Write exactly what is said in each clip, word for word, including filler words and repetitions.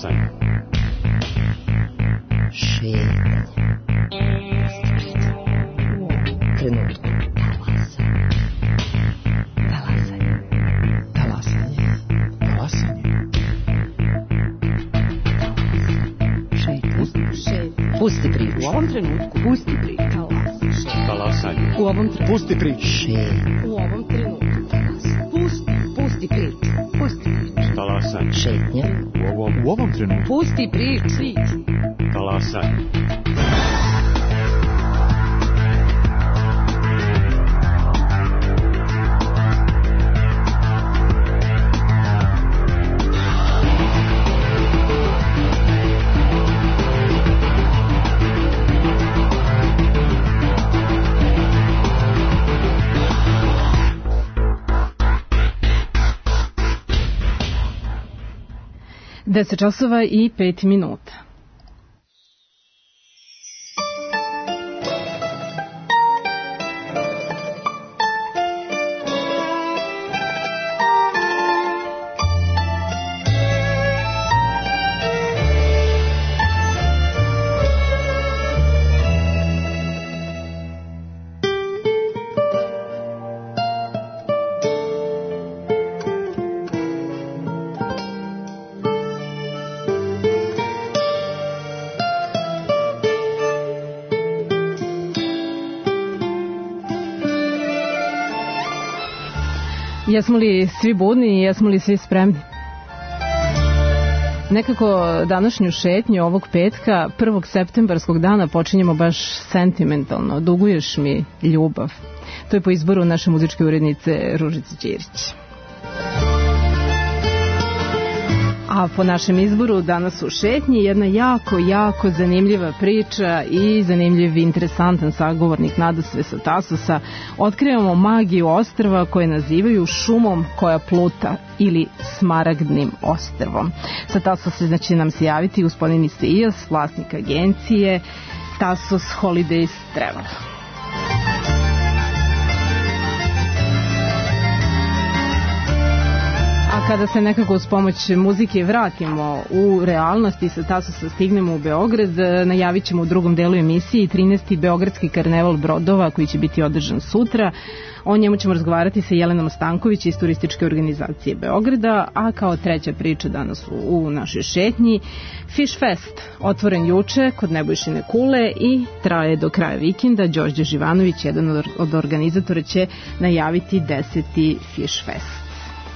Talasanje. Šetnja. Trenutku. Talasanje. Talasanje. Talasanje. Šetnja. Pusti priču. U ovom trenutku. Pusti priču. Talasanje. U ovom trenutku. Pusti priču. Šetnja. U ovom trenutku. Pusti. Pusti priču. Pusti priču. Talasanje. Šetnja. U ovom, u ovom trenutku. Pusti priču. Talasanje. deset časova i pet minuta. Jesmo li svi budni i jesmo li svi spremni? Nekako današnju šetnju ovog petka, prvog septembarskog dana, počinjemo baš sentimentalno. Duguješ mi ljubav. To je po izboru naše muzičke urednice Ružice Ćirić. A po našem izboru danas u šetnji jedna jako, jako zanimljiva priča i zanimljiv, interesantan sagovornik nadasve sa Tasosa. Otkrivamo magiju ostrva koje nazivaju šumom koja pluta ili smaragdnim ostrvom. Sa Tasosa znači nam se javiti gospodin Isaijas, vlasnik agencije Tasos Holidays Travel. A kada se nekako uz pomoć muzike vratimo u realnost i sa Tasosa stignemo u Beograd, najavit ćemo u drugom delu emisiji trinaesti Beogradski karneval brodova koji će biti održan sutra. O njemu ćemo razgovarati sa Jelenom Stanković iz turističke organizacije Beograda, a kao treća priča danas u, u našoj šetnji Fish Fest, otvoren juče kod Nebojšine Kule i traje do kraja vikenda. Đorđe Živanović, jedan od organizatora, će najaviti deseti Fish Fest.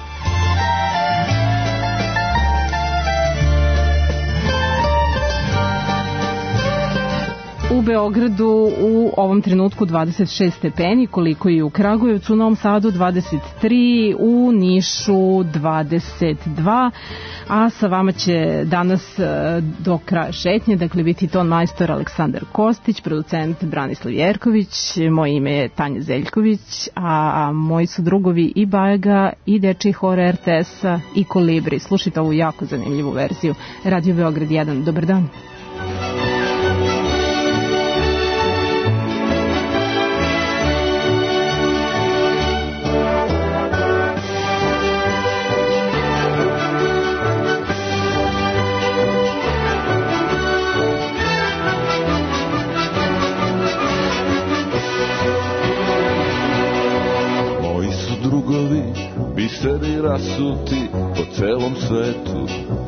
U Beogradu u ovom trenutku dvadeset šest stepeni, koliko i u Kragujevcu, u Novom Sadu dvadeset tri, u Nišu dvadeset dva, a sa vama će danas do kraja šetnje, dakle, biti ton majstor Aleksandar Kostić, producent Branislav Jerković, moje ime je Tanja Zeljković, a moji su drugovi i Bajaga, i Dečiji hor er te es-a, i Kolibri. Slušajte ovu jako zanimljivu verziju Radio Beograd jedan. Dobar dan. Biseri rasuti po celom svetu.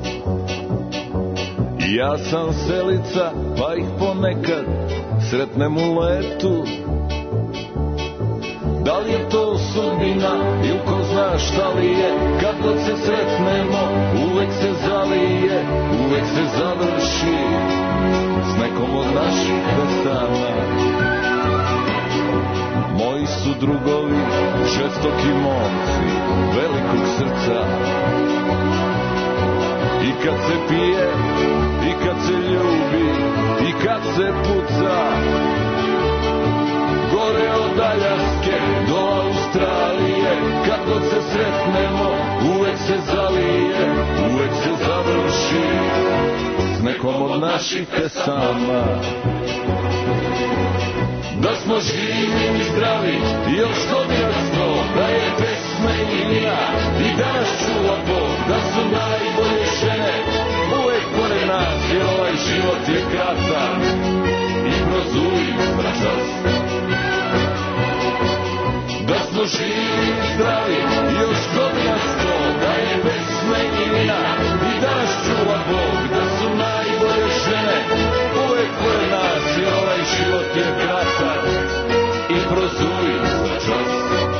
I ja sam selica, pa ih ponekad sretnem u letu. Da li je to sudbina ili ko zna šta li je, kad god se sretnemo uvek se zalije, uvek se završi s nekom od naših pesama. Moji su drugovi žestoki momci velikog srca. I kad se pije, i kad se ljubi, i kad se puca. Gore od Aljaske do Australije, kad god se sretnemo uvek se zalije, uvek se završi s nekom od naših pesama. Da smo živi i zdravi, još godina sto, da je pesme i ja, i danas čuva Bog, da su najbolje žene uvek život je kratak i prozuj na čas. Da smo živi, zdravi, još godina sto, da je pesme i vina i da nas čuva Bog, da su najbolje žene uvek pored nas, i ovaj život je kratak i prozuj na čas.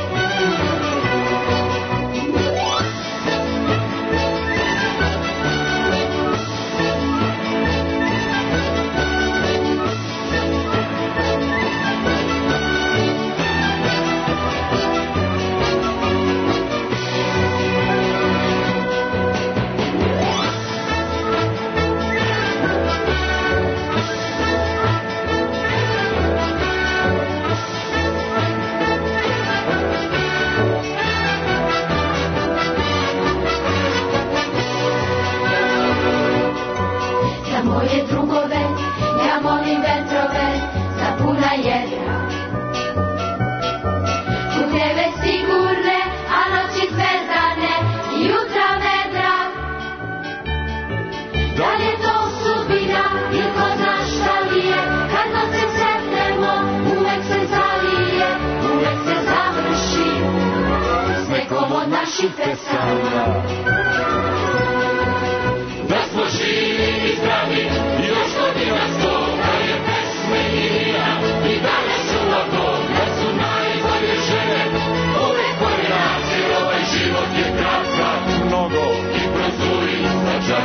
Da smo živi i zdravi, još godina sto, da je pesme i vina i da nas čuva Bog, da su najbolje žene uvek pored nas, jer ovaj život je kratak mnogo i prozuj na čas.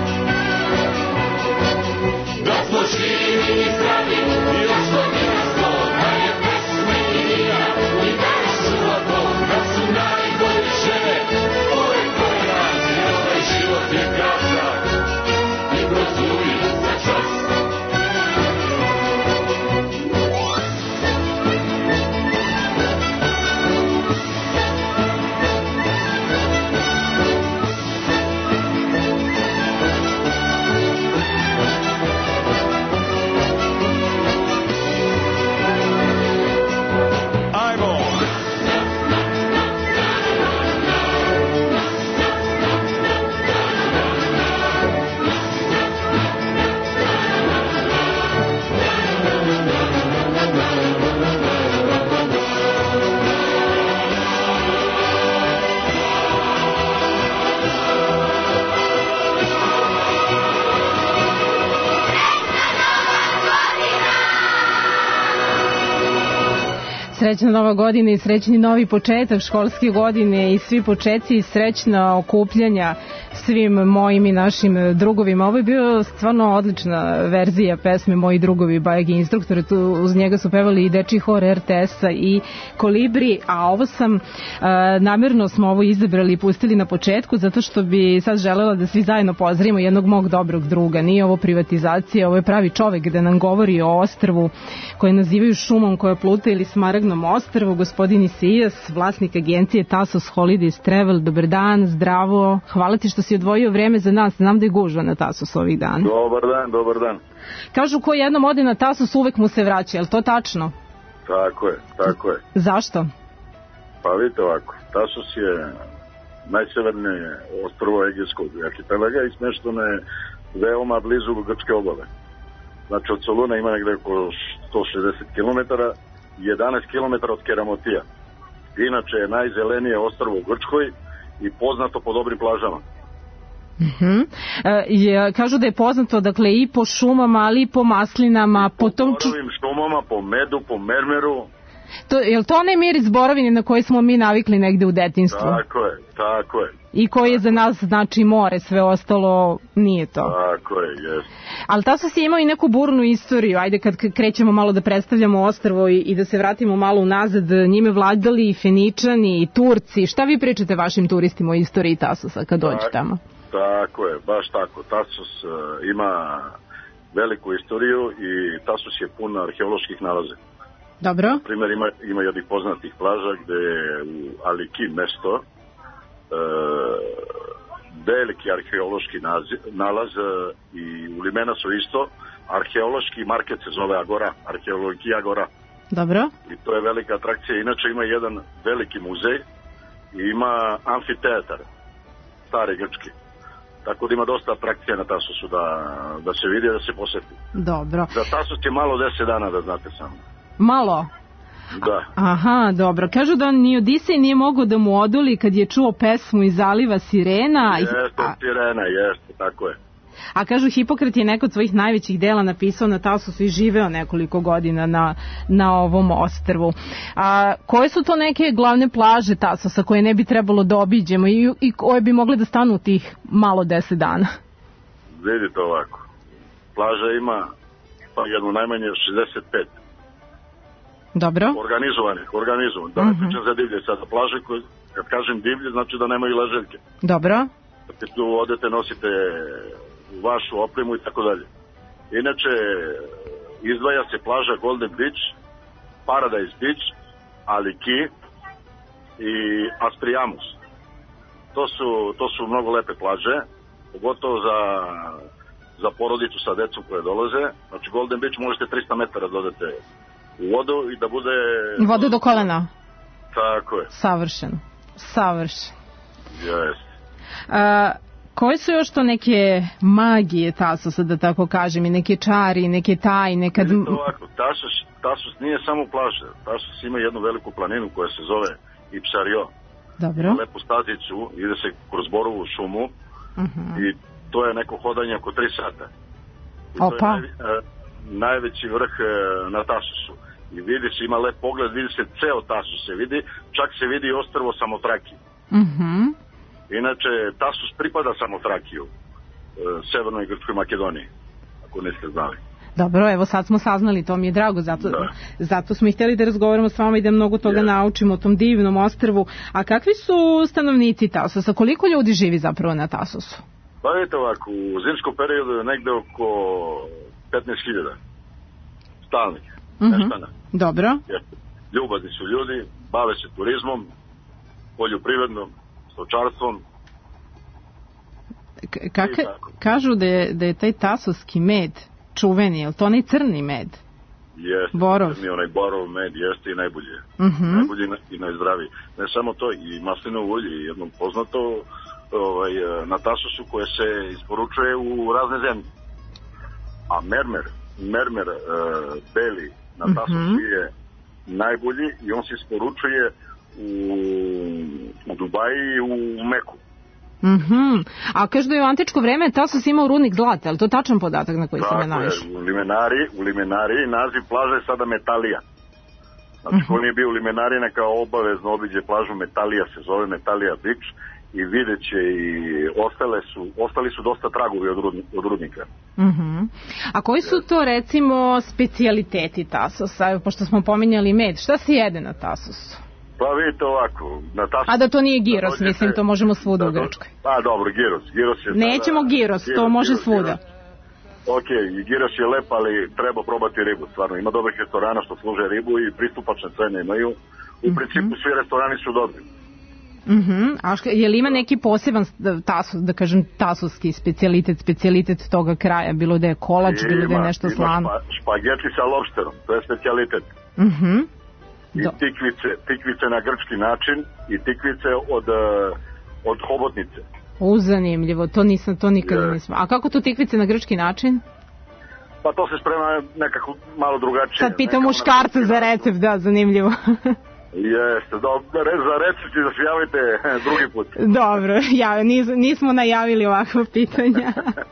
Da smo živi i zdravi, još godina sto, da je pesme i vina i da nas čuva Bog, da su najbolje žene uvek pored nas, jer ovaj život je kratak i prozuj na čas. Srećna nova godina i srećni novi početak školske godine i svi početci i srećna okupljanja svim mojim i našim drugovima. Ovo je bio stvarno odlična verzija pesme Moji drugovi Bajeg instruktora. Tu uz njega su pevali i dečiji hor er te es-a i Kolibri, a ovo sam, a, namjerno smo ovo izabrali i pustili na početku zato što bi sad želela da svi zajedno pozdravimo jednog mog dobrog druga. Nije ovo privatizacija, ovo je pravi čovek da nam govori o ostrvu koje nazivaju šumom koja pluta ili smaragnom ostrvu, gospodin Isijas, vlasnik agencije Tasos Holidays Travel. Dobar dan, zdravo, hvala ti što si odvojio vreme za nas, znam da je gužva na Tasos ovih dana. Dobar dan, dobar dan. Kažu ko jednom ode na Tasos uvek mu se vraća, je li to tačno? Tako je, tako je. Zašto? Pa vidite ovako, Tasos je najsevernije ostrvo Egejskog arhipelega i smešteno je veoma blizu grčke obale. Znači od Soluna ima negde oko sto šezdeset kilometara, jedanaest kilometara od Keramotija. Inače je najzelenije ostrvo u Grčkoj i poznato po dobrim plažama. Uh-huh. E, je, kažu da je poznato dakle i po šumama, ali i po maslinama, po, po tom... borovim šumama, po medu, po mermeru. To, je li to onaj miris borovine na koji smo mi navikli negde u detinjstvu? Tako je, tako je. I koji je za nas znači more, sve ostalo nije to. Tako je, jes. Ali Tasos je imao i neku burnu istoriju, ajde kad krećemo malo da predstavljamo ostrvo i, i da se vratimo malo unazad, njime vladali i Feničani i Turci. Šta vi pričate vašim turistima o istoriji Tasosa kad dođe tamo? Tako je, baš tako. Tasos uh, ima veliku istoriju i Tasos je pun arheoloških nalaza. Dobro. Na primjer, ima, ima jednih poznatih plaža gde je u Aliki mesto uh, veliki arheološki naziv, nalaz uh, i u Limena su isto arheološki market se zove Agora, arheologija Agora. Dobro. I to je velika atrakcija. Inače ima jedan veliki muzej i ima amfiteatar, stari grčki. Tako da ima dosta atrakcija na Tasosu da, da se vidi, da se poseti. Dobro. Za Tasos je malo deset dana, da znate samo. Malo? Da. Aha, dobro. Kažu da ni Odisej nije mogao da mu odoli kad je čuo pesmu iz Zaliva Sirena. Jeste, a, Sirena, jeste, tako je. a kažu Hipokrat je neko od svojih najvećih dela napisao na Tasosu i živeo nekoliko godina na, na ovom ostrvu. A koje su to neke glavne plaže Tasosa koje ne bi trebalo da obiđemo i, i koje bi mogle da stanu u tih malo deset dana? Vidite ovako. Plaža ima pa jednu najmanje šezdeset pet. Dobro. Organizovanih, organizovanih. Da ne uh-huh. pričam za divlje sada. Plaže koje, kad kažem divlje, znači da nemaju leželjke. Dobro. Kad tu odete, nosite vašu opremu i tako dalje. Inače, izdvaja se plaža Golden Beach, Paradise Beach, Aliki i Aspriamus. To su, to su mnogo lepe plaže, pogotovo za, za porodicu sa decom koje dolaze. Znači, Golden Beach možete trista metara dodate u vodu i da bude... Vodu do kolena. Tako je. Savršeno. Savršeno. Jeste. A, koje su još to neke magije Tasosa, da tako kažem, i neke čari, neke tajne? Kad... Ovako, Tasos, Tasos nije samo plaža. Tasos ima jednu veliku planinu koja se zove Ipsario. Dobro. Lepu stazicu, ide se kroz Borovu šumu uh-huh. i to je neko hodanje oko tri sata. I Opa. To je naj, e, najveći vrh e, na Tasosu. I vidi se, ima lep pogled, vidi se ceo Tasos se vidi, čak se vidi i ostrvo Samotraki. Mhm. Inače, Tasos pripada Samotrakiju, e, Severnoj Grčkoj Makedoniji, ako niste znali. Dobro, evo sad smo saznali, to mi je drago, zato, da. zato smo i htjeli da razgovaramo s vama i da mnogo toga yes. naučimo o tom divnom ostrvu. A kakvi su stanovnici Tasosa? Koliko ljudi živi zapravo na Tasosu? Pa vidite ovako, u zimskom periodu je negde oko petnaest hiljada stalnih, uh-huh. neštana. Dobro. Jeste. Ljubazni su ljudi, bave se turizmom, poljoprivrednom, stočarstvom. K- kažu da je, da je taj tasoski med čuveni, je li to onaj crni med? Jeste, borov. Crni, onaj borov med jeste i najbolje. Uh-huh. Najbolji i najzdraviji. Ne samo to, i maslinovo ulje, jedno poznato ovaj, na Tasosu koje se isporučuje u razne zemlje. A mermer, mermer uh, beli na Tasosu uh-huh. je najbolji i on se isporučuje u, u Dubaji i u Meku. Mhm. A kažu da je u antičko vreme Tasos imao rudnik zlata, je li to tačan podatak na koji se ne naviš? Tako je, u Limenari, u Limenari naziv plaže je sada Metalija. Znači, uh-huh. ko nije bio u Limenari, neka obavezno obiđe plažu Metalija, se zove Metalija Beach i vidjet će i ostale su, ostali su dosta tragovi od, rudnika, od rudnika. Uh-huh. A koji su to, recimo, specijaliteti Tasosa? Pošto smo pominjali med, šta se jede na Tasosu? Pa vidite ovako, na Tasosu... A da to nije gyros, da dođete, mislim, to možemo svuda da, u Grčkoj. Pa dobro, gyros. gyros je Nećemo sada, gyros, gyros, to može gyros, svuda. Gyros. Ok, i gyros je lep, ali treba probati ribu, stvarno. Ima dobrih restorana što služe ribu i pristupačne cene imaju. U mm-hmm. principu svi restorani su dobri. Mhm. A ška, je li ima neki poseban tasos, da kažem tasoski specijalitet, specijalitet toga kraja, bilo da je kolač, ima, bilo da je nešto slano? Ima špa, špageti sa lobsterom, to je specijalitet. Mhm. I tikvice, tikvice na grčki način i tikvice od, od hobotnice. Uzanimljivo, to nisam, to nikada yeah. nisam. A kako to tikvice na grčki način? Pa to se sprema nekako malo drugačije. Sad pitam muškarca za recept, da, zanimljivo. Jeste, dobro, za recept da se javite drugi put. Dobro, ja, nis, nismo najavili ovakva pitanja.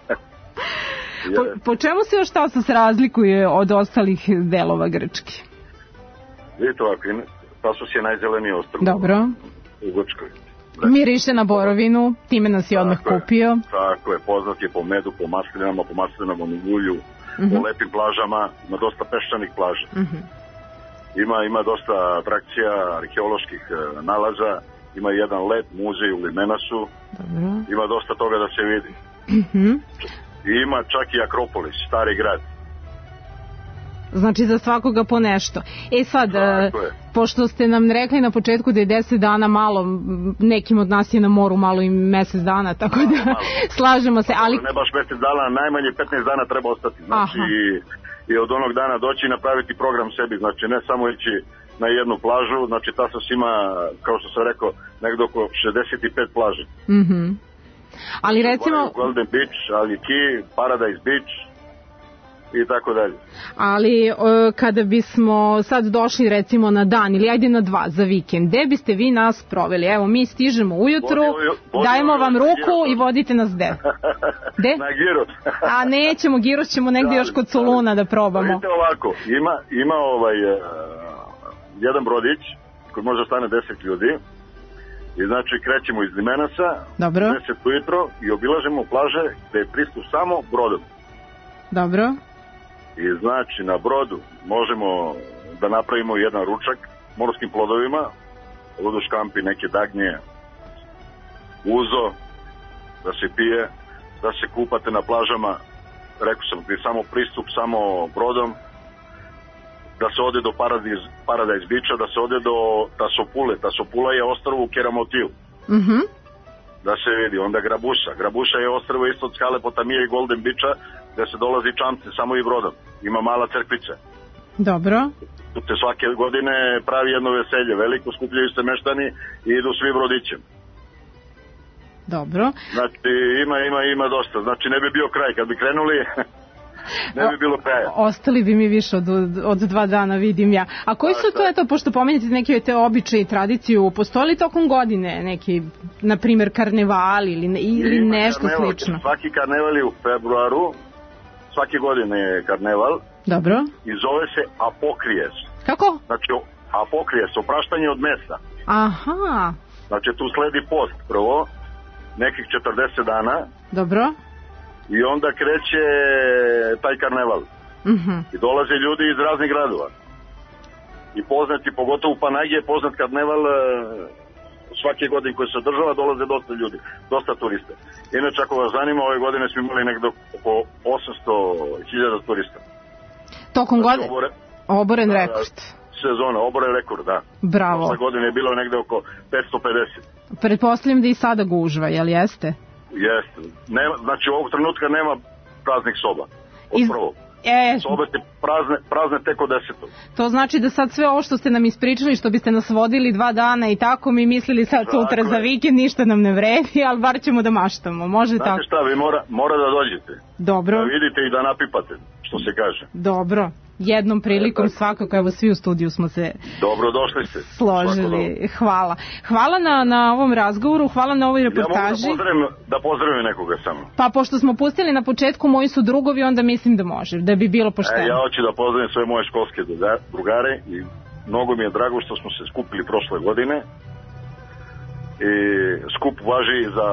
po, po čemu se još Tasos razlikuje od ostalih delova Grčke? Vidite ovako, Tasos je najzeleniji ostrvo. Dobro. U Grčkoj. Miriše na borovinu, time nas je odmah tako kupio. Je, tako je, poznat je po medu, po maslinama, po maslinovom ulju, uh-huh. po lepim plažama, ima dosta peščanih plaža. Uh-huh. Ima, ima dosta atrakcija, arheoloških nalaza, ima jedan let, muzej u Limenasu, dobro. Ima dosta toga da se vidi. Uh-huh. I ima čak i Akropolis, stari grad. Znači za svakoga po nešto. E sad, pošto ste nam rekli na početku da je deset dana malo, nekim od nas je na moru malo i mesec dana, tako da malo. Slažemo se. Ali... Ne baš mesec dana, najmanje petnaest dana treba ostati. Znači i, i od onog dana doći i napraviti program sebi. Znači ne samo ići na jednu plažu, znači Tasos ima, kao što sam rekao, negdje oko šezdeset pet plaže. Mhm. Ali recimo... Golden Beach, ali Key, Paradise Beach i tako dalje. Ali e, kada bismo sad došli recimo na dan ili ajde na dva za vikend, gde biste vi nas proveli? Evo, mi stižemo ujutru, Vodimo, vodimo dajemo vam ruku Giros. I vodite nas gde? Gde? Na Giros. A nećemo, Giros ćemo negde još kod Soluna da probamo. Vidite ovako, ima, ima ovaj, uh, jedan brodić koji može stane deset ljudi i znači krećemo iz Limenasa, Dobro. deset ujutro i obilažemo plaže gde je pristup samo brodom. Dobro. I znači na brodu možemo da napravimo jedan ručak morskim plodovima, ludu škampi, neke dagnje, uzo, da se pije, da se kupate na plažama, rekao sam gdje samo pristup, samo brodom, da se ode do Paradise, Paradise Beacha, da se ode do Tasopule. Tasopula je ostrvo u Keramotil. Mhm. Da se vidi, onda Grabuša. Grabuša je ostrvo isto od Skale Potamije i Golden Beacha, gde se dolazi čamce samo i brodom. Ima mala crkvica. Dobro. Tu se svake godine pravi jedno veselje, veliko, skupljaju se meštani i idu svi brodićem. Dobro. Znači ima, ima, ima dosta. Znači ne bi bio kraj, kad bi krenuli ne bi bilo kraja. Ostali bi mi više od, od dva dana, vidim ja. A koji su to, eto, pošto pomenjate neke te običaje i tradiciju, postoji li tokom godine neki, na primjer, karneval ili, ne, ili Ima nešto karneval, slično? Svaki karneval je u februaru, svake godine je karneval Dobro. i zove se Apokrijes. Kako? Znači Apokrijes, opraštanje od mesa. Aha. Znači tu sledi post prvo, nekih četrdeset dana. Dobro. I onda kreće taj karneval. Mhm. I dolaze ljudi iz raznih gradova. I poznati, pogotovo u Panagi je poznat karneval, e, svake godine koji se održava dolaze dosta ljudi, dosta turista. Inače, ako vas zanima, ove godine smo imali nekdo oko osamsto hiljada turista. Tokom Znači, godine? obore, Oboren da, rekord. Sezona, oboren rekord, da. Bravo. Prošle godine je bilo negde oko petsto pedeset. Pretpostavljam da i sada gužva, jel jeste? Jeste. Nema, znači, ovog trenutka nema praznih soba. Od Iz... prvog. E, Sobe te prazne, prazne tek od desetog. to znači da sad sve ovo što ste nam ispričali, što biste nas vodili dva dana i tako, mi mislili sad sutra Tako za je. vikend, ništa nam ne vredi, ali bar ćemo da maštamo. Može Znate tako? šta, vi mora, mora da dođete. Dobro. Da vidite i da napipate, što se kaže. Dobro. Jednom prilikom E, tako. svakako, evo svi u studiju smo se Dobro, došli ste. Svako složili. Hvala. Hvala na, na ovom razgovoru, hvala na ovoj dobro. Ja mogu da reportaži. pozdravim, da pozdravim nekoga samo. Pa pošto smo pustili na početku moji su drugovi, onda mislim da može, da bi bilo pošteno. E, ja hoću da pozdravim sve moje školske drugare i mnogo mi je drago što smo se skupili prošle godine. I skup važi za,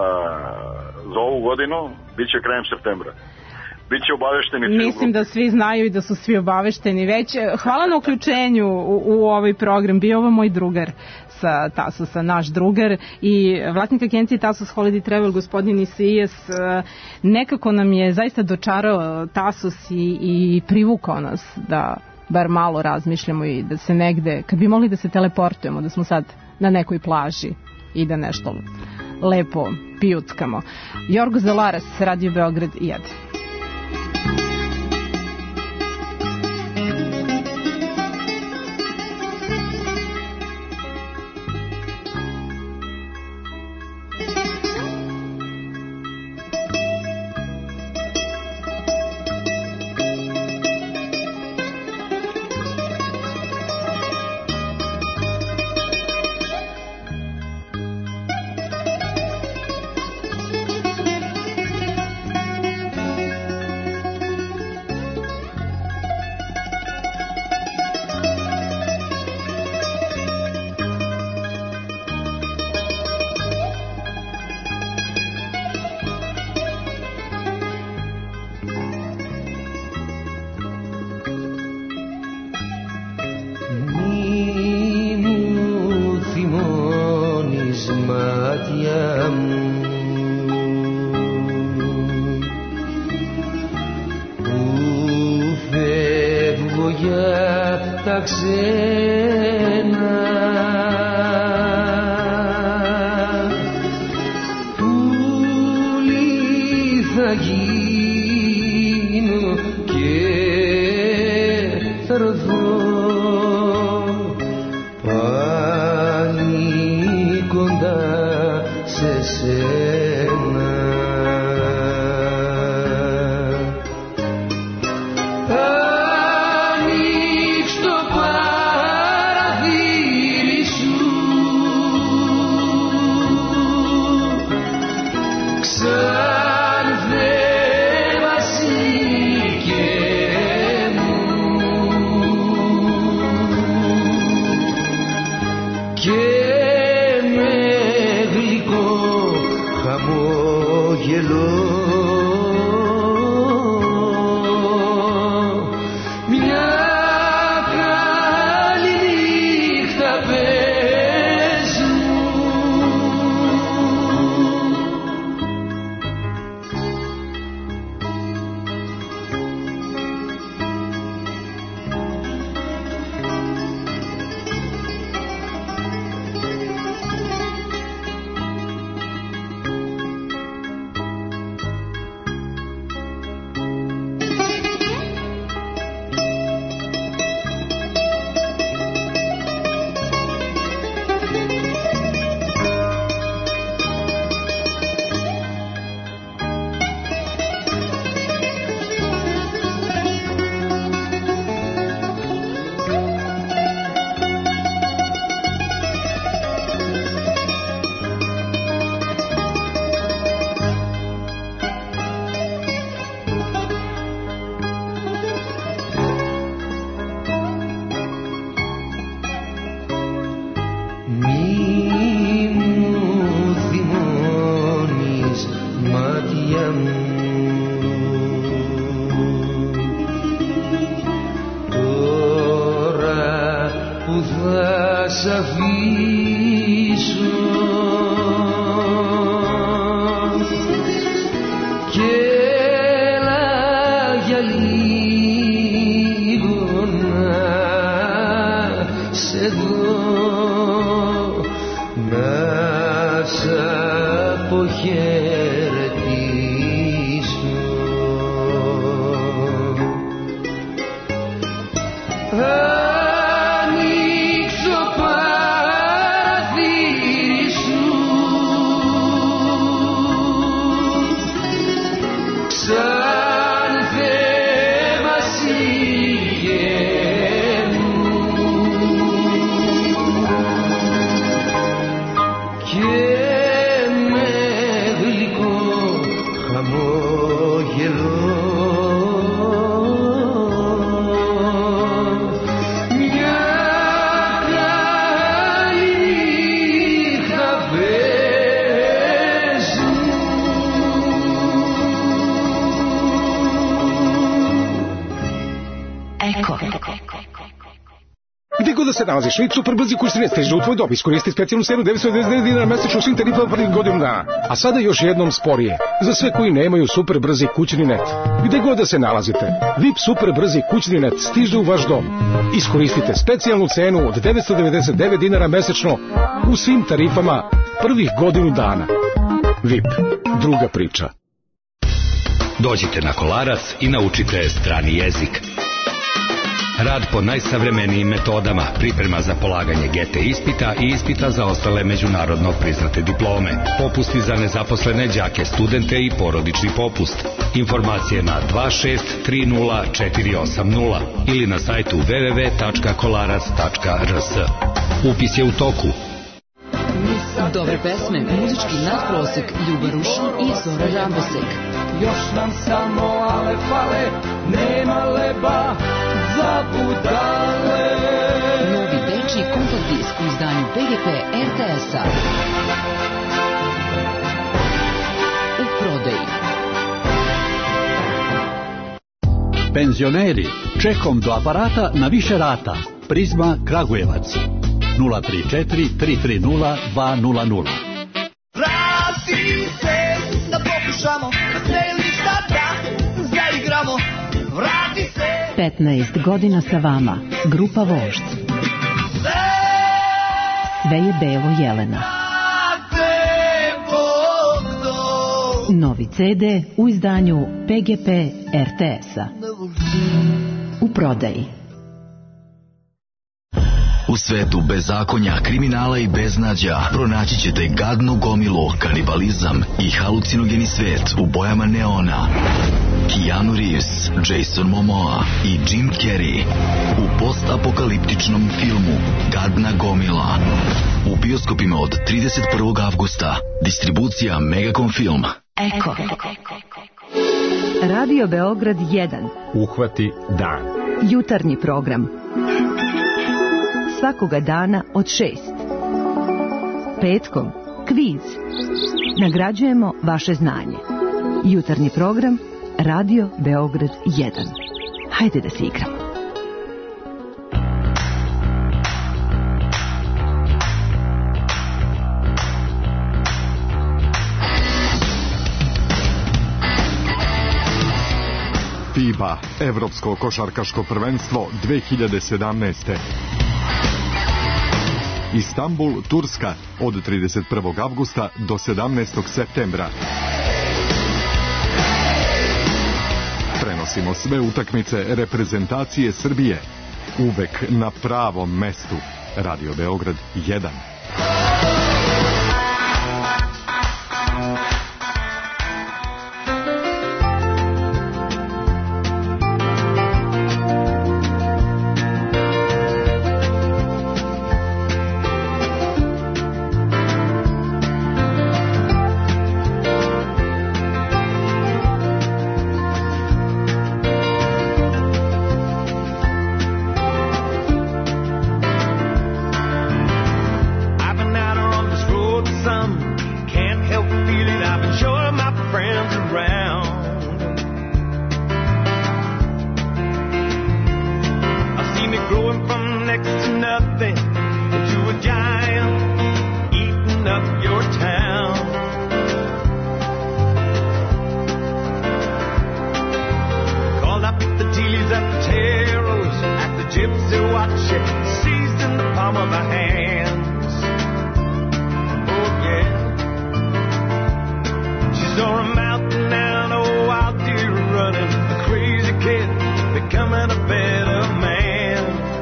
za ovu godinu, bit će krajem septembra. Biće obavešteni svi. Mislim da svi znaju i da su svi obavešteni već. Hvala na uključenju u, u ovaj program. Bio ovo moj drugar sa Tasosa, naš drugar i vlasnik agencije Tasos Holiday Travel, gospodin Isijas. Nekako nam je zaista dočarao Tasos i, i privukao nas da bar malo razmišljamo i da se negde, kad bi mogli da se teleportujemo, da smo sad na nekoj plaži i da nešto lepo pijuckamo. Jorgo Zalaras, Radio Beograd jedan. Πάλι κοντά σε σένα Se nalaziš, Vip super brzi kursine stiže u tvoj dom. Iskoristi specijalnu cenu devetsto devedeset devet dinara mesečno svim tarifama prvih godinu dana. A sada još jednom sporije. Za sve koji nemaju super brzi kućni net. Gde god da se nalazite, Vip super brzi kućni net stiže u vaš dom. Iskoristite specijalnu cenu od devetsto devedeset devet dinara mesečno u svim tarifama prvih godinu dana. Vip, druga priča. Dođite na Kolarac i naučite strani jezik. Rad po najsavremenijim metodama, priprema za polaganje G T ispita i ispita za ostale međunarodno priznate diplome, popusti za nezaposlene đake, studente i porodični popust. Informacije na dva šest tri nula četiri osam nula ili na sajtu w w w tačka kolarac tačka r s. Upis je u toku. Dobre pesme, muzički nadprosek, Ljuba Rušin i Zora Rambosek. Još nam samo ale fale, nema leba za budale. Novi dečiji kompakt disk u izdanju P G P R T S-a. U prodaji. Penzioneri, čekom do aparata na više rata. Prizma Kragujevac. nula tri četiri tri tri nula dva nula nula. Vrati se, da pokušamo, da strelišta da zaigramo. Vrati se. petnaest godina sa vama, grupa Vožd. Sve je belo Jelena. Novi C D u izdanju P G P R T S-a. U prodaji. U svetu bezakonja, kriminala i beznađa pronaći ćete gadnu gomilu, kanibalizam i halucinogeni svet u bojama neona. Keanu Reeves, Jason Momoa i Jim Carrey u postapokaliptičnom filmu Gadna gomila. U bioskopima od trideset prvog avgusta. Distribucija Megacom Film. Eko. Radio Beograd jedan. Uhvati dan. Jutarnji program. Svakoga dana od šest. Petkom kviz. Nagrađujemo vaše znanje. Jutarnji program Radio Beograd jedan. Hajde da se igramo. FIBA, Evropsko košarkaško prvenstvo dve hiljade sedamnaeste. Istanbul, Turska, od trideset prvog avgusta do sedamnaestog septembra. Prenosimo sve utakmice reprezentacije Srbije. Uvek na pravom mestu. Radio Beograd jedan.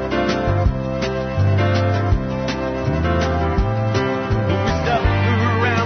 Around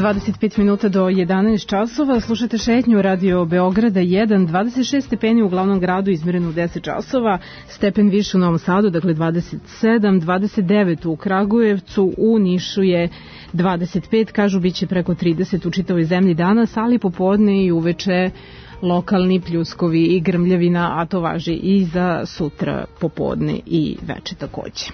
dvadeset pet minuta do jedanaest časova. Slušate šetnju Radio Beograda jedan, dvadeset šest stepeni u glavnom gradu, izmereno u deset časova, stepen više u Novom Sadu, dakle dvadeset sedam, dvadeset devet u Kragujevcu, u Nišu je dvadeset pet, kažu bit će preko trideset u čitavoj zemlji danas, ali popodne i uveče lokalni pljuskovi i grmljavina, a to važi i za sutra popodne i veče takođe.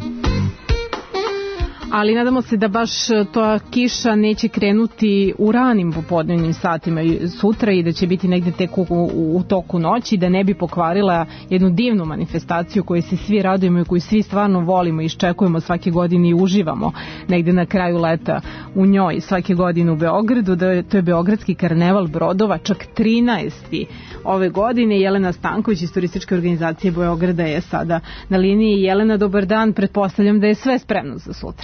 Ali nadamo se da baš ta kiša neće krenuti u ranim popodnevnim satima sutra i da će biti negde tek u, u, u toku noći, da ne bi pokvarila jednu divnu manifestaciju koju se svi radujemo i koju svi stvarno volimo i iščekujemo svake godine i uživamo negde na kraju leta u njoj svake godine u Beogradu. Da, to je Beogradski karneval brodova, čak trinaesti ove godine. Jelena Stanković iz Turističke organizacije Beograda je sada na liniji. Jelena, dobar dan, pretpostavljam da je sve spremno za sutra.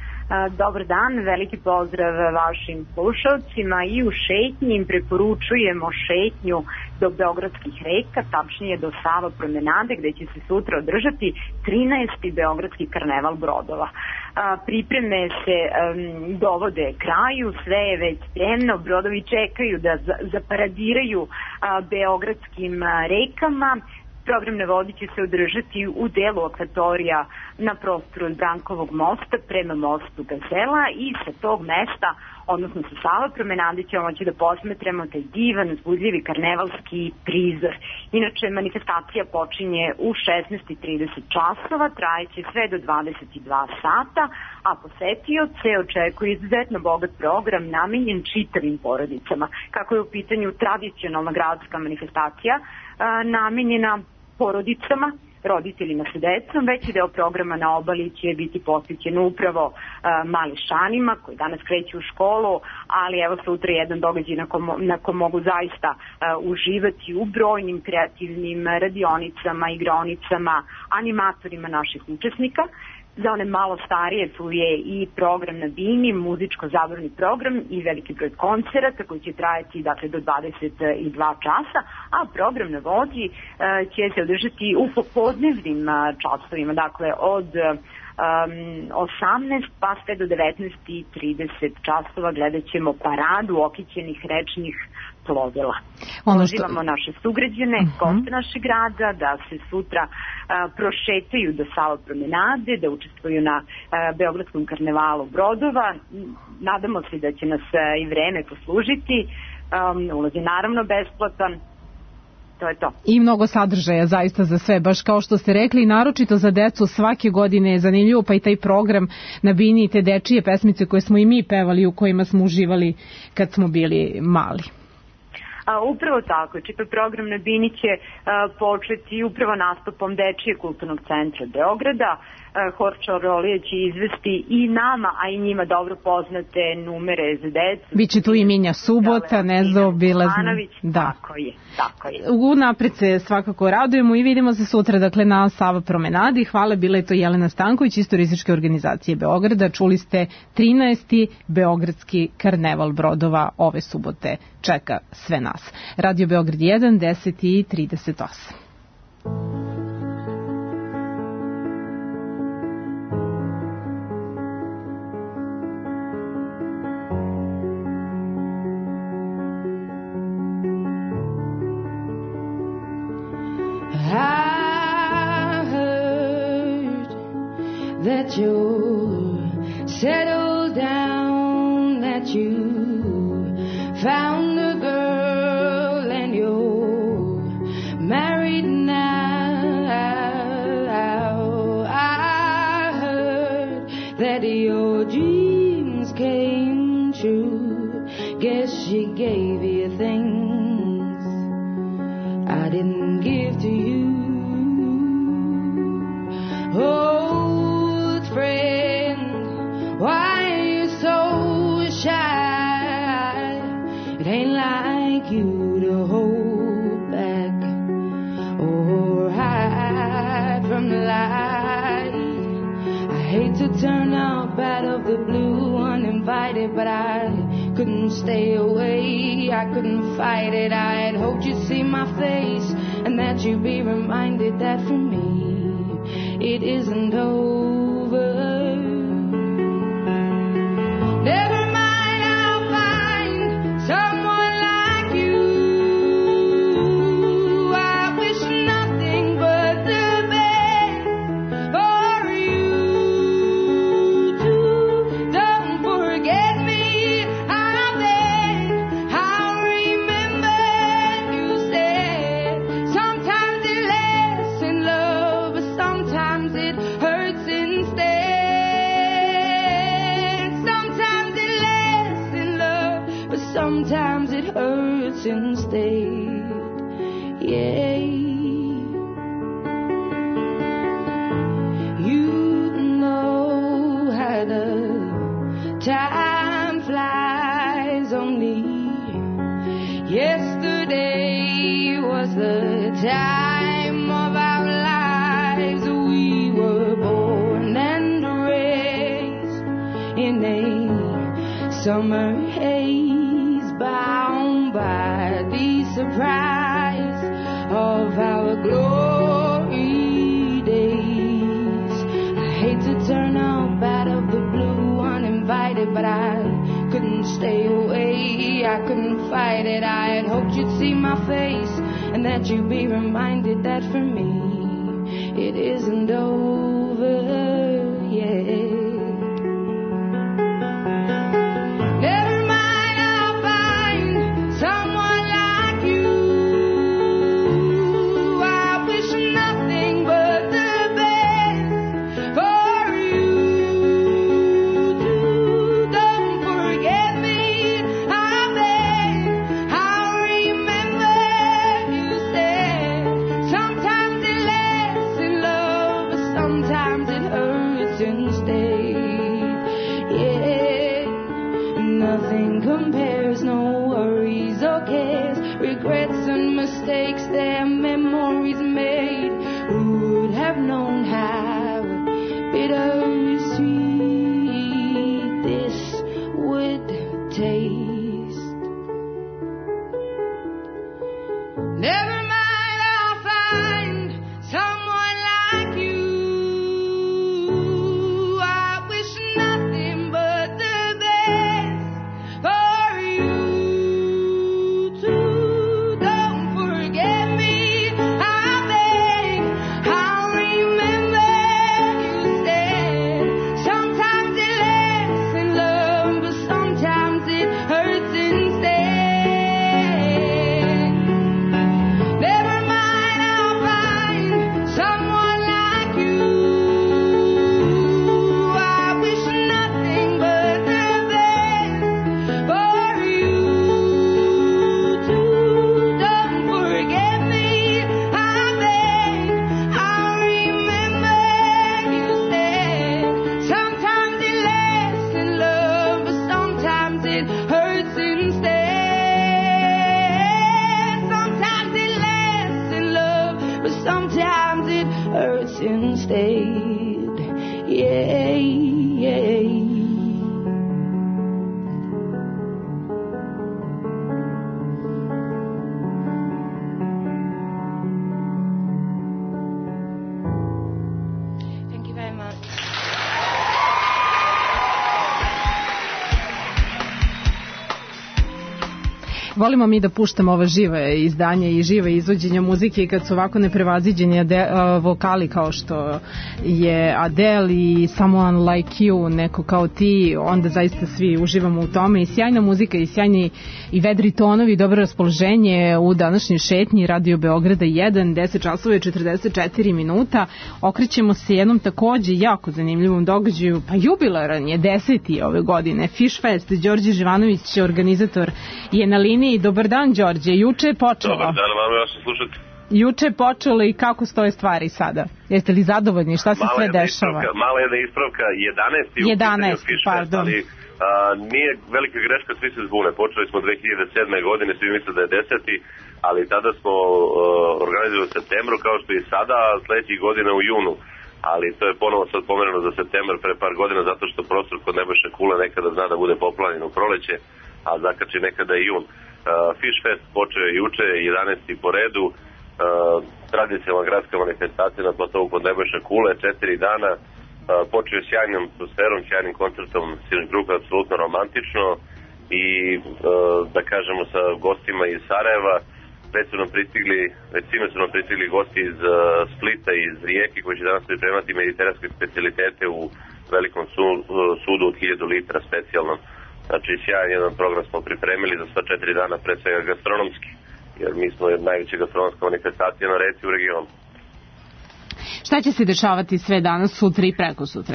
Dobar dan, veliki pozdrav vašim slušalcima i u šetnji im preporučujemo šetnju do Beogradskih reka, tačnije do Sava promenade gde će se sutra održati trinaesti Beogradski karneval brodova. Pripreme se um, dovode kraju, sve je već spremno, brodovi čekaju da zaparadiraju uh, Beogradskim uh, rekama. Program na vodi će se održati u delu akvatorija na prostoru od Brankovog mosta prema mostu Gazela i sa tog mesta, odnosno sa Sava promenade, ćemo moći da posmetremo taj divan, uzbudljivi karnevalski prizor. Inače, manifestacija počinje u šesnaest i trideset časova, trajeće sve do dvadeset dva sata, a posetioce očekuje izuzetno bogat program namenjen čitavim porodicama. Kako je u pitanju tradicionalna gradska manifestacija a, namenjena porodicama, roditeljima sa decom, veći deo programa na obali će biti posvećen upravo uh, mališanima koji danas kreću u školu, ali evo sutra jedan događaj na kom, na kom mogu zaista uh, uživati u brojnim kreativnim radionicama, igraonicama, animatorima naših učesnika. Za one malo starije tu je i program na bini, muzičko-zabavni program i veliki broj koncerata koji će trajati dakle, do dvadeset dva časa, a program na vodi e, će se održati u popodnevnim časovima, dakle od um, osamnaest pa sve do devetnaest i trideset časova gledat ćemo paradu okićenih rečnih plovila. Pozivamo što... naše sugrađane, uh-huh. goste našeg grada, da se sutra a, prošetaju do Sava promenade, da učestvuju na a, Beogradskom karnevalu brodova. Nadamo se da će nas a, i vreme poslužiti. Um, ulaz je naravno besplatan. To je to. I mnogo sadržaja zaista za sve, baš kao što ste rekli, naročito za decu svake godine je zanimljivo, pa i taj program na bini i te dečije pesmice koje smo i mi pevali, u kojima smo uživali kad smo bili mali. A, upravo tako, čitav program na bini će a, početi upravo nastupom Dečije kulturnog centra Beograda. Hor Čarolije će izvesti i nama, a i njima dobro poznate numere za decu. Biće tu i Minja Subota, nezaobilazna. Da. Tako je, tako je. Unapred se svakako radujemo i vidimo se sutra, dakle, na Sava promenadi. Hvala, bila je to Jelena Stanković iz Turističke organizacije Beograda. Čuli ste trinaesti Beogradski karneval brodova ove subote čeka sve nas. Radio Beograd jedan, deset i trideset osam. That you're settled down, that you found a girl and you're married now. I heard that your dreams came true. Guess she gave you things I didn't give to you. Old friend, why are you so shy? It ain't like you to hold back or hide from the light. I hate to turn up out of the blue uninvited, but I couldn't stay away, I couldn't fight it. I had hoped you'd see my face and that you'd be reminded that for me it isn't over. Never mind, I hurts instead. Yeah. You know how the time flies on me. Yesterday was the time of our lives. We were born and raised in a summer haze, bound by the surprise of our glory days. I hate to turn up out of the blue uninvited, but I couldn't stay away, I couldn't fight it. I had hoped you'd see my face and that you'd be reminded that for me it isn't over yet. Never mind, I'll find someone like you. I wish nothing but the best for you too. Don't forget me, I beg. I'll remember you said sometimes it lasts in love, but sometimes it hurts instead. Yeah, nothing compares, no worries or cares, regrets and mistakes, their memories made. Who would have known how bittersweet this would taste? Never mind, I'll find someone like you. I wish nothing but the best for you too. Don't forget me, I beg. I'll remember you said sometimes it lasts in love, but sometimes it hurts instead. Never mind, I'll find someone like you. I wish nothing but the best for you too. Don't forget me, I beg. I'll remember you said sometimes it lasts in love, but sometimes it hurts instead. Sometimes it lasts in love, but sometimes it hurts instead. Yeah, yeah. Thank you very much. Volimo mi da puštamo ova žive izdanje i žive izvođenja muzike i kad su ovako neprevaziđeni ade, uh, vokali kao što je Adele i Someone Like You, neko kao ti, onda zaista svi uživamo u tome i sjajna muzika i sjajni i vedri tonovi, dobro raspoloženje u današnjoj šetnji Radio Beograda jedan, deset časova i četrdeset četiri minuta. Okrećemo se jednom takođe jako zanimljivom događaju, pa jubilaran je deseti ove godine, Fish Fest. Đorđe Živanović, organizator, je na liniji. Dobar dan, Đorđe. Juče je počelo. Dobar dan, vam ja sam slušati. Juče je počelo i kako stoje stvari sada? Jeste li zadovoljni? Šta se sve dešava? Mala jedna ispravka, jedanaesti jedanaesti, pardon. Ali a, nije velika greška, svi se zbune. Počeli smo dve hiljade sedme. godine, svi misle da je deseti, ali tada smo uh, organizovali u septembru, kao što i sada, a sledećih godina u junu. Ali to je ponovo sad pomereno za septembar pre par godina, zato što prostor kod Nebojše Kule nekada zna da bude poplavljen u proleće, a zakači nekada i jun. Uh, Fish Fest počeo je juče, jedanaesti po redu, uh, tradicionalna gradska manifestacija na platovu kod Nebojše Kule, četiri dana, uh, počeo je sjajnom atmosferom, sjajnim koncertom Sirius grupe, apsolutno romantično i uh, da kažemo sa gostima iz Sarajeva. Već su nam pristigli, već svime su nam pristigli gosti iz uh, Splita i iz Rijeke koji će danas pripremati mediteranske specialitete u velikom su, uh, sudu od hiljadu litra specijalno. Znači, sjajan jedan program smo pripremili za sva četiri dana, pre svega gastronomski, jer mi smo najveća gastronomska manifestacija na reci u regionu. Šta će se dešavati sve danas, sutra i preko sutra?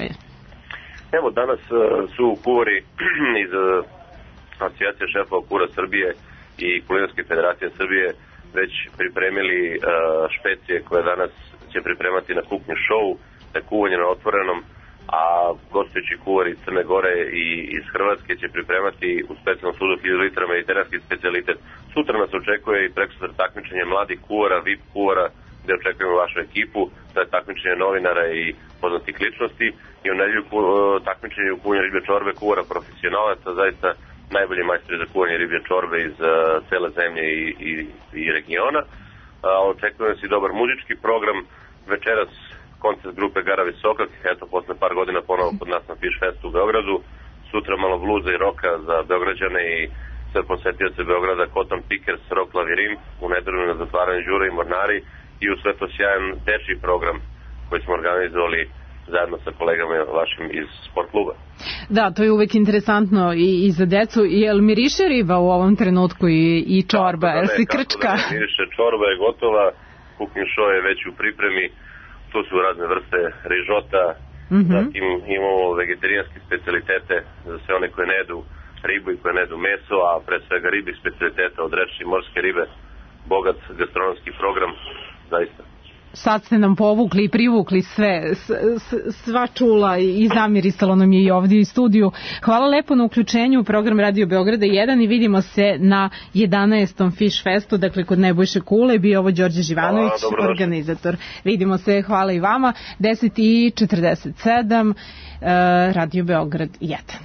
Evo, danas uh, su kuvari iz uh, Asocijacije šefova kura Srbije i Kulinarske federacije Srbije već pripremili uh, špecije koje danas će pripremati na Cooking Show, na kuvanje na otvorenom, a gostujući kuvari iz Crne Gore i iz Hrvatske će pripremati u specijalnom sudu hiljadu litara mediteranski specijalitet. Sutra nas očekuje i prekosutra takmičenje mladih kuvara, V I P kuvara, gde očekujemo vašu ekipu, to je takmičenje novinara i poznatih ličnosti i u nedelju takmičenje u kuvanju riblje čorbe kuvara profesionalaca, zaista najbolji majstori za kuvanje riblje čorbe iz uh, cele zemlje i, i, i regiona. Uh, očekujemo se i dobar muzički program, večeras koncert grupe Gara Visokak, eto posle par godina ponovo kod nas na Fish Festu u Beogradu, sutra malo bluza i roka za Beograđane i sve posetioce Beograda, Cotton Pickers, Rock Lavirint, u nedelju na zatvaranju Đure i Mornari i u sve to sjajan dečiji program koji smo organizovali zajedno sa kolegama vašim iz sport kluba. Da, to je uvek interesantno i, i za decu. Jel miriše riba u ovom trenutku i, i čorba? Da, jel ne, si krčka? Da ne, miriše, čorba je gotova, cooking show je već u pripremi, tu su razne vrste rižota, mm-hmm. zatim imamo vegetarijanske specialitete za sve one koje ne jedu ribu i koje ne jedu meso, a pre svega ribih specialiteta od reči morske ribe, bogat gastronomski program, zaista. Sad ste nam povukli i privukli sve, s, s, sva čula i zamirisalo nam je i ovdje u studiju. Hvala lepo na uključenju u program Radio Beograda jedan i vidimo se na jedanaestom Fish Festu, dakle kod Nebojše Kule, bio ovo Đorđe Živanović, hvala, organizator. Vidimo se, hvala i vama. deset i četrdeset sedam, Radio Beograd jedan.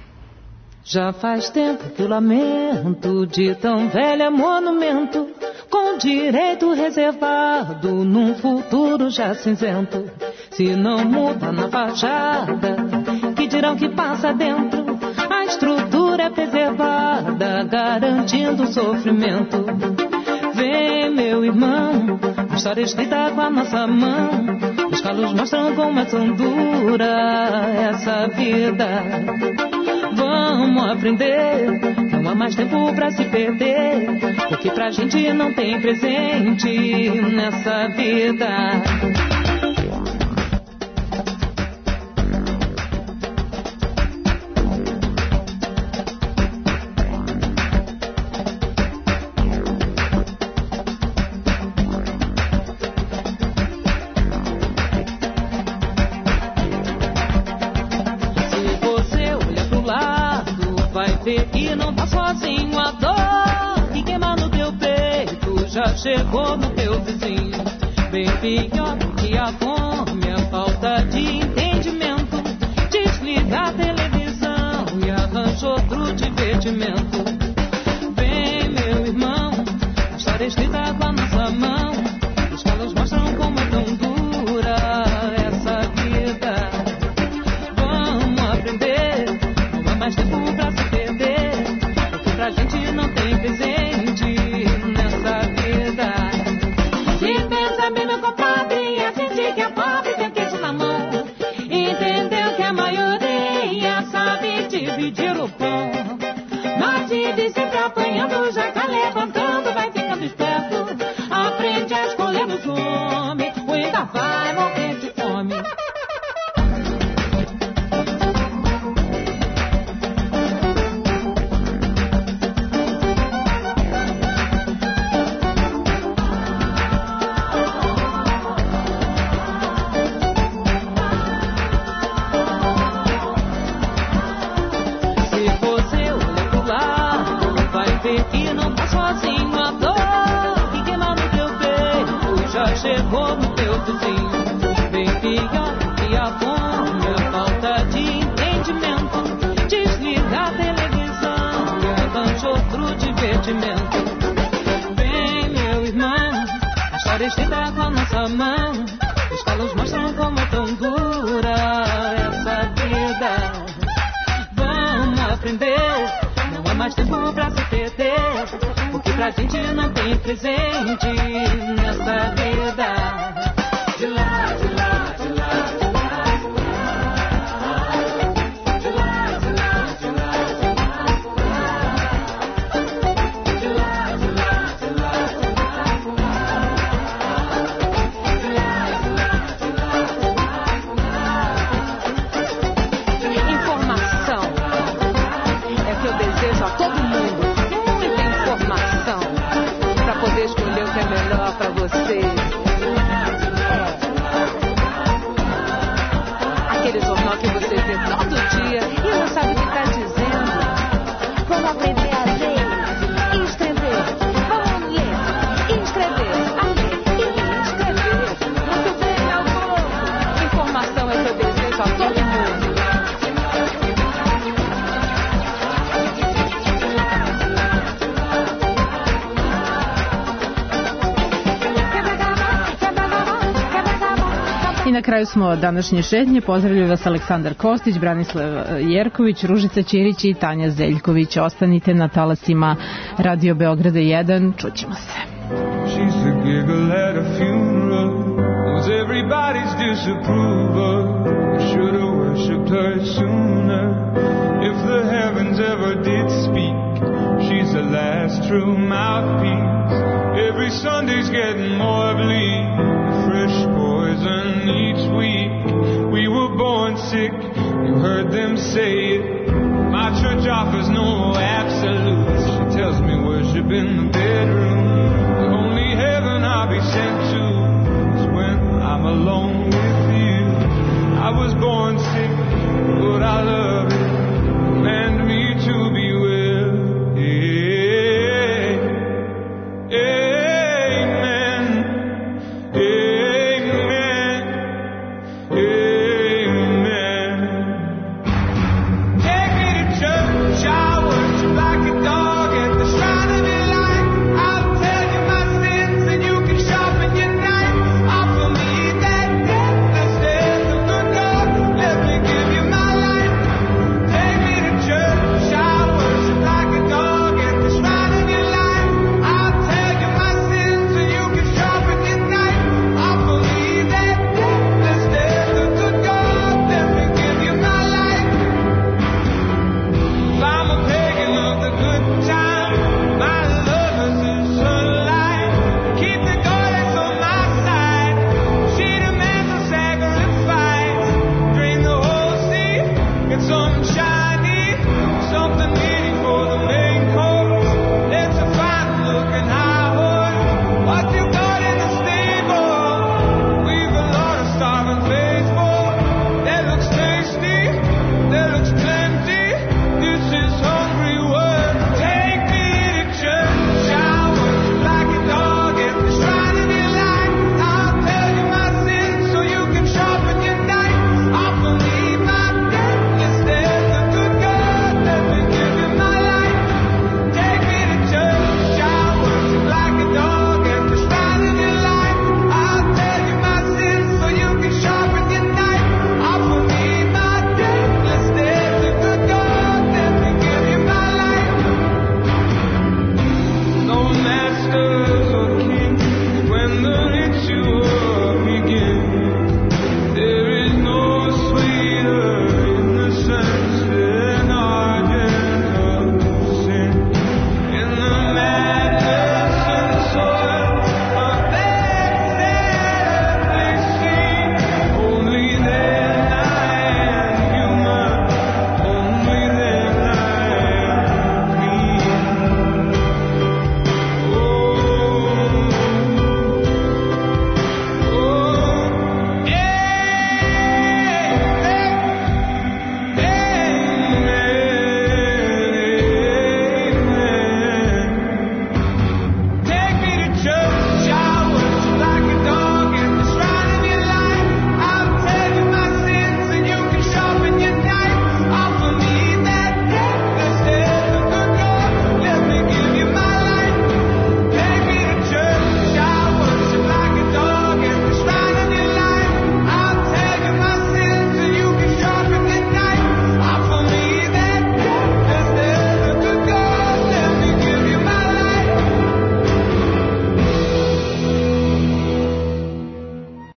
Já faz tempo que eu lamento de tão velho monumento, com direito reservado num futuro já cinzento. Se não muda na fachada, que dirão que passa dentro? A estrutura é preservada, garantindo o sofrimento. Vem, meu irmão, a história escrita com a nossa mão. Os calos mostram como é tão dura essa vida. Vamos aprender, não há mais tempo pra se perder, porque pra gente não tem presente nessa vida. E não tá sozinho, a dor que queima no teu peito já chegou no teu vizinho. Bem pior do que a fome, a falta de entendimento. Desliga a televisão e arranja outro divertimento. Vem, meu irmão, a história escrita com a nossa mão. Os calos mostram como é tão dura essa vida. Vamos aprender, não há mais tempo pra se a gente não tem presente nessa vida. Se pensa bem, meu compadre, é sentir que é pobre tem queijo na mão. Entendeu que a maioria sabe dividir o pão. Nasce de sempre apanhando, já tá levantando, vai ficando esperto. Aprende a escolher nos homens, ou ainda vai morrer de fome. Chegou no teu vizinho, bem pior que a fome, a falta de entendimento. Desliga a televisão e arranja outro divertimento. Vem, meu irmão, a história escrita com a nossa mão. Os calos mostram como é tão dura essa vida. Vamos aprender, não há mais tempo pra se perder, porque pra gente não tem presente nessa vida. De lá, de lá, de lá, de lá, de lá, de lá, de lá, de lá, de lá, de lá, de lá. Informação é o que eu desejo a todo mundo. Muita informação. você. Aquele jornal que você vê todo dia e não sabe o que está dizendo. Vamos aprender a ler e escrever. Vamos ler e escrever. A ler e escrever. Muito bem, meu povo. Informação é que eu desejo a todo mundo. I na kraju smo današnje šetnje. Pozdravljaju vas Aleksandar Kostić, Branislav Jerković, Ružica Ćirić i Tanja Zeljković. Ostanite na talasima Radio Beograda jedan. Čućemo se. She's the giggle at a funeral, was everybody's disapproval. I should have worshipped her sooner. If the heavens ever did speak, she's the last true mouthpiece. Every Sunday's getting more bleak, fresh poison each week. We were born sick, you heard them say it. My church offers no absolutes. She tells me worship in the day.